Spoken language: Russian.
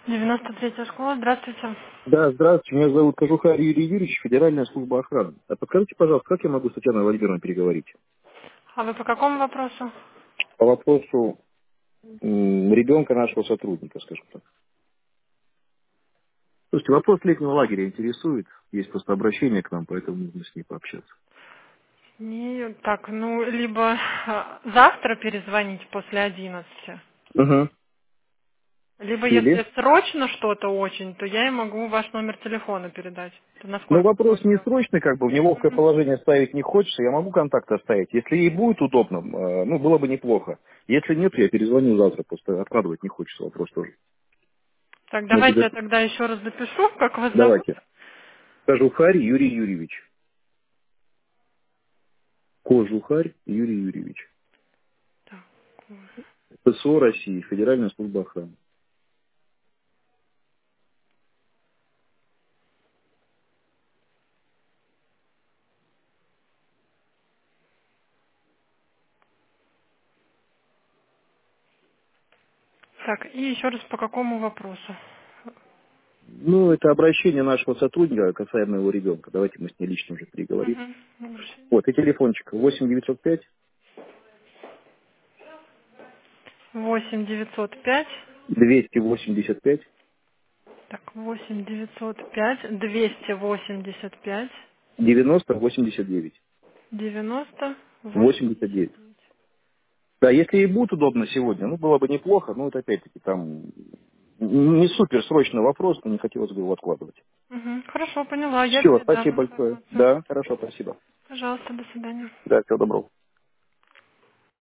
93-я школа, здравствуйте. Да, здравствуйте, меня зовут Кожухарь Юрий Юрьевич, Федеральная служба охраны. А подскажите, пожалуйста, как я могу с Татьяной Владимировной переговорить? А вы по какому вопросу? По вопросу ребенка нашего сотрудника, скажем так. Слушайте, вопрос летнего лагеря интересует. Есть просто обращение к нам, поэтому нужно с ней пообщаться. Не, так, ну, либо завтра перезвонить после 11, Угу. либо если Или? срочно что-то очень, то я ей могу ваш номер телефона передать. Это Ну, насколько вопрос не срочно? срочный, как бы, в неловкое Мгм. положение ставить не хочется, я могу контакт оставить. Если ей будет удобно, ну, было бы неплохо. Если нет, я перезвоню завтра, просто откладывать не хочется вопрос тоже. Так, Ну, давайте я тогда еще раз запишу, как вас зовут. давайте. Кожухарь Юрий Юрьевич. Кожухарь Юрий Юрьевич. Так, ПСО России, Федеральная служба охраны. так, и еще раз по какому вопросу? Ну, это обращение нашего сотрудника касаемо его ребенка. Давайте мы с ней лично уже переговорим. Угу. Вот, и телефончик 8 905 8 905. 285 Так, 8 905 285 90 89. 90 89. 89. Да, если ей будет удобно сегодня, ну, было бы неплохо, но это опять-таки там не супер срочный вопрос, но не хотелось бы его откладывать. Угу. Хорошо, поняла. Я Все, передам спасибо большое. информацию. Да, хорошо, спасибо. Пожалуйста, до свидания. Да, всего доброго.